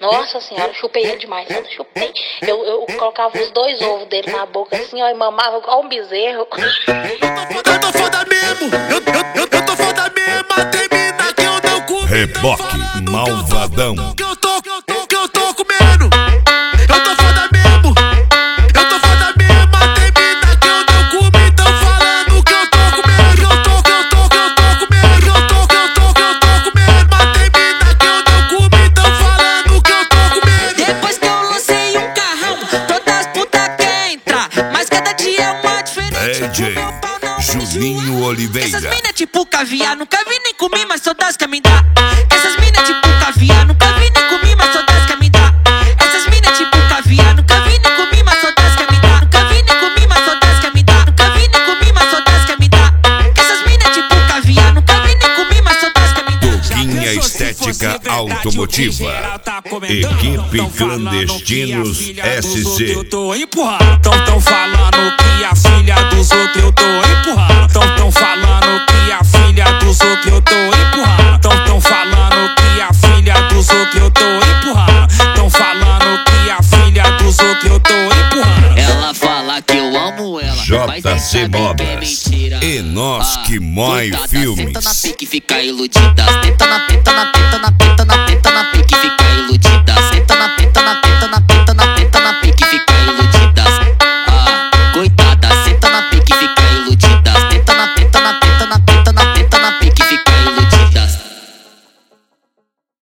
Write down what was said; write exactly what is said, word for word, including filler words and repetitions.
Nossa senhora, chupei ele demais, eu chupei. Eu, eu colocava os dois ovos dele na boca assim, ó, e mamava igual um bezerro. Eu tô foda mesmo, eu, eu, eu, eu tô foda mesmo, tem mina que eu não comi. Reboque malvadão. Que eu tô, que eu tô, que eu tô comendo. Eu tô foda mesmo, eu tô foda mesmo, tem mina que eu não comi. Tão falando que eu tô comendo. Eu tô, que eu tô, que eu tô comendo. Eu tô, que eu tô, que eu tô comendo. Tem mina que eu não comi. Tão falando que eu tô comendo. Depois que eu lancei um carrão, todas as putas querem entrar, mas cada dia é uma diferente. D J Juninho Oliveira. Essas mina tipo caviar, nunca vi nem comi, mas todas querem me dar. Essas mina tipo caviar, nunca vi nem comi, mas todas querem me dar. Essas mina tipo caviar, nunca vi nem comi, mas todas querem me dar. Nunca vi nem comi, mas todas querem me dar. Nunca vi nem comi, mas todas querem me dar. Essas mina tipo caviar, nunca vi nem comi, mas todas querem me dar. Toquinha Estética Automotiva. Equipe Clandestinos S C. Eu tô empurrando. Tão, tão falando que a filha dos outros eu tô empurrando. Tão, tão falando que a filha dos outros eu tô empurrando. Tão, tão falando que a filha dos outros eu tô empurrando. Tão falando que a filha dos outros eu tô empurrando. Ela fala que eu amo ela, J C Modas e nós que mói filmes. Tenta na pique, fica iludida. Tenta na tenta na tenta na tenta na tenta na pique, fica